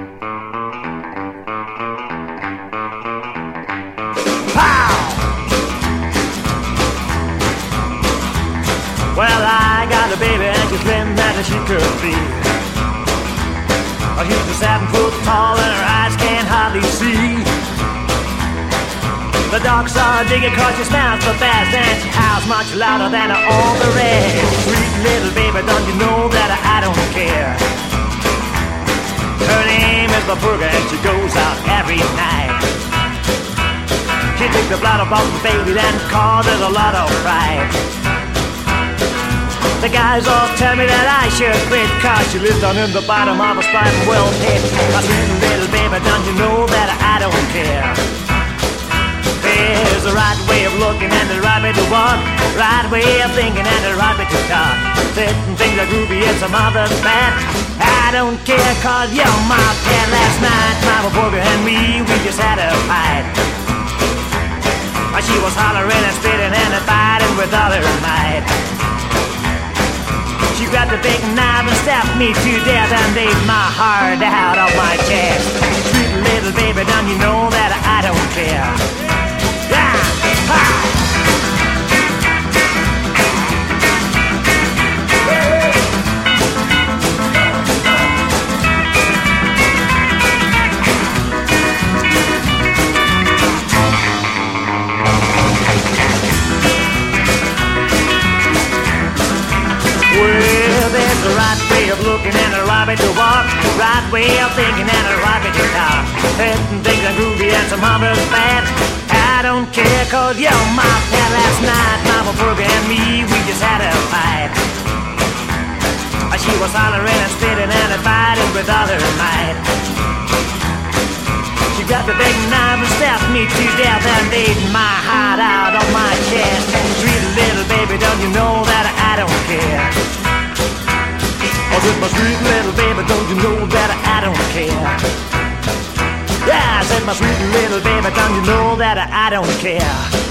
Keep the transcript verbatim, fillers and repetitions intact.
Well, I got a baby and she's slim as she could be. She's just seven foot tall and her eyes can't hardly see. The dogs are digging cause she smells the best, and she howls much louder than all the rest. Sweet little baby, don't you know that I don't care? Her name is Baburga and she goes out every night. She takes the blood off the baby and causes a lot of pride. The guys all tell me that I should quit, cause she lives down in the bottom of a spite and well pit. My sweet little baby, don't you know that I don't care? There's a right way of looking and a right way to walk, right way of thinking and a right way to talk. Certain things are groovy and some others bad. I don't care cause you're my pet. Last night my Baburga and me, we just had a fight. She was hollering and spitting and fighting with all her might. She grabbed a big knife and stabbed me to death and ate my heart out of my chest. Sweet little baby, don't you know that I don't care? Yeah! Ha! Well, there's a right way of looking and a right way to walk, right way of thinking and a right way to talk. Certain things are groovy and some others bad. I don't care cause you're my pet. Last night my Baburga and me, we just had a fight. She was hollering and spitting and fighting with all her might. She grabbed a big knife and stabbed me to death and ate my heart out of my chest. Sweet little baby, don't you know that I don't care? Oh, just my sweet little baby, don't you know that I don't care? Yeah, I said my sweet little baby, don't you know that I don't care?